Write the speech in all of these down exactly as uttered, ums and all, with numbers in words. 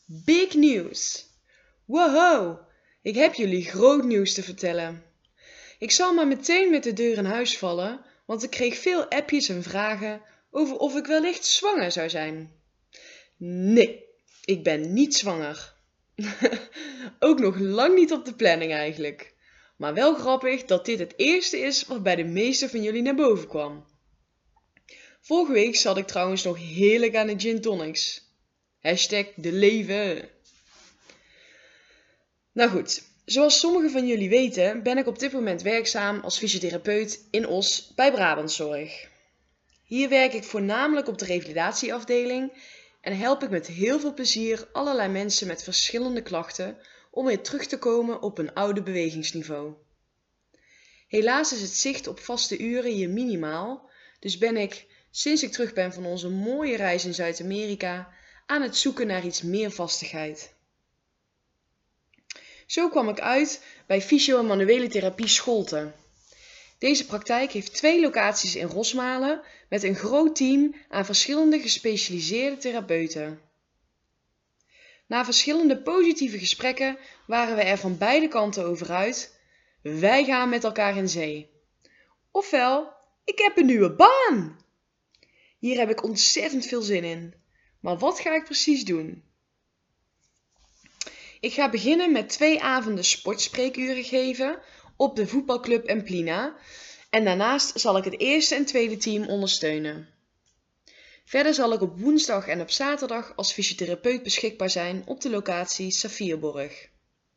Big news! Woho! Ik heb jullie groot nieuws te vertellen. Ik zal maar meteen met de deur in huis vallen, want ik kreeg veel appjes en vragen over of ik wellicht zwanger zou zijn. Nee, ik ben niet zwanger. Ook nog lang niet op de planning eigenlijk. Maar wel grappig dat dit het eerste is wat bij de meeste van jullie naar boven kwam. Vorige week zat ik trouwens nog heerlijk aan de gin tonics. Hashtag de leven. Nou goed, zoals sommigen van jullie weten ben ik op dit moment werkzaam als fysiotherapeut in Os bij Brabantzorg. Hier werk ik voornamelijk op de revalidatieafdeling en help ik met heel veel plezier allerlei mensen met verschillende klachten om weer terug te komen op hun oude bewegingsniveau. Helaas is het zicht op vaste uren hier minimaal, dus ben ik, sinds ik terug ben van onze mooie reis in Zuid-Amerika, aan het zoeken naar iets meer vastigheid. Zo kwam ik uit bij Fysio- en Manuele Therapie Scholten. Deze praktijk heeft twee locaties in Rosmalen met een groot team aan verschillende gespecialiseerde therapeuten. Na verschillende positieve gesprekken waren we er van beide kanten over uit: wij gaan met elkaar in zee. Ofwel, ik heb een nieuwe baan! Hier heb ik ontzettend veel zin in. Maar wat ga ik precies doen? Ik ga beginnen met twee avonden sportspreekuren geven op de voetbalclub Emplina en daarnaast zal ik het eerste en tweede team ondersteunen. Verder zal ik op woensdag en op zaterdag als fysiotherapeut beschikbaar zijn op de locatie Safierborg.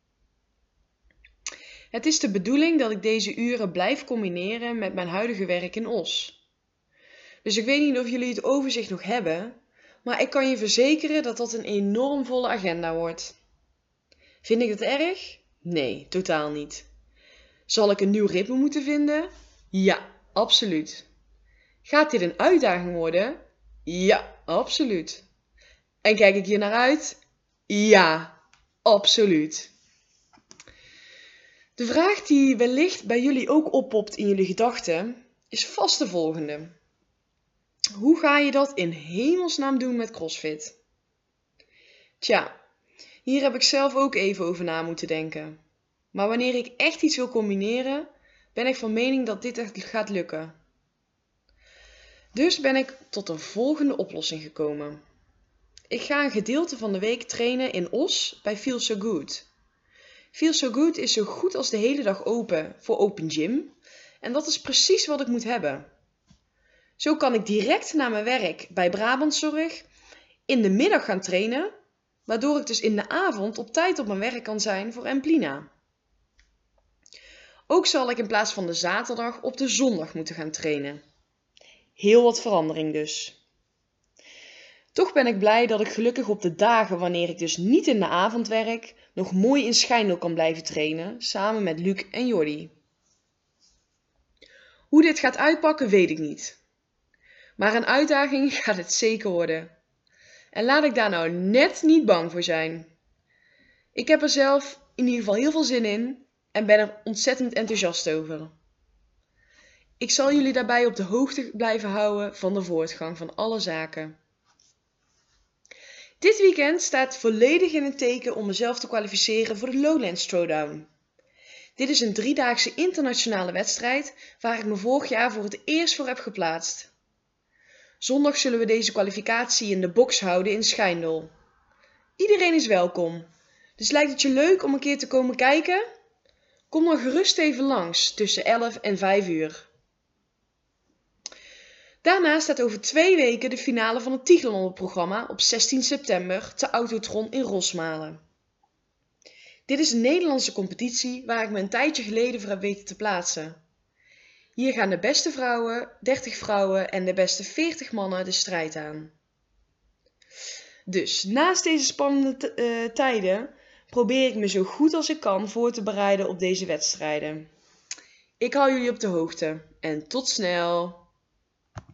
Het is de bedoeling dat ik deze uren blijf combineren met mijn huidige werk in Os. Dus ik weet niet of jullie het overzicht nog hebben, maar ik kan je verzekeren dat dat een enorm volle agenda wordt. Vind ik het erg? Nee, totaal niet. Zal ik een nieuw ritme moeten vinden? Ja, absoluut. Gaat dit een uitdaging worden? Ja, absoluut. En kijk ik hier naar uit? Ja, absoluut. De vraag die wellicht bij jullie ook oppopt in jullie gedachten is vast de volgende. Hoe ga je dat in hemelsnaam doen met CrossFit? Tja, hier heb ik zelf ook even over na moeten denken. Maar wanneer ik echt iets wil combineren, ben ik van mening dat dit echt gaat lukken. Dus ben ik tot een volgende oplossing gekomen. Ik ga een gedeelte van de week trainen in Os bij Feel So Good. Feel So Good is zo goed als de hele dag open voor Open Gym en dat is precies wat ik moet hebben. Zo kan ik direct na mijn werk bij Brabantzorg in de middag gaan trainen, waardoor ik dus in de avond op tijd op mijn werk kan zijn voor Emplina. Ook zal ik in plaats van de zaterdag op de zondag moeten gaan trainen. Heel wat verandering dus. Toch ben ik blij dat ik gelukkig op de dagen wanneer ik dus niet in de avond werk, nog mooi in Schijndel kan blijven trainen, samen met Luc en Jordi. Hoe dit gaat uitpakken weet ik niet. Maar een uitdaging gaat het zeker worden. En laat ik daar nou net niet bang voor zijn. Ik heb er zelf in ieder geval heel veel zin in en ben er ontzettend enthousiast over. Ik zal jullie daarbij op de hoogte blijven houden van de voortgang van alle zaken. Dit weekend staat volledig in het teken om mezelf te kwalificeren voor de Lowlands Throwdown. Dit is een driedaagse internationale wedstrijd waar ik me vorig jaar voor het eerst voor heb geplaatst. Zondag zullen we deze kwalificatie in de box houden in Schijndel. Iedereen is welkom, dus lijkt het je leuk om een keer te komen kijken? Kom dan gerust even langs tussen elf en vijf uur. Daarna staat over twee weken de finale van het Tigelon op het programma op zestien september te Autotron in Rosmalen. Dit is een Nederlandse competitie waar ik me een tijdje geleden voor heb weten te plaatsen. Hier gaan de beste vrouwen, dertig vrouwen en de beste veertig mannen de strijd aan. Dus naast deze spannende t- uh, tijden probeer ik me zo goed als ik kan voor te bereiden op deze wedstrijden. Ik hou jullie op de hoogte en tot snel!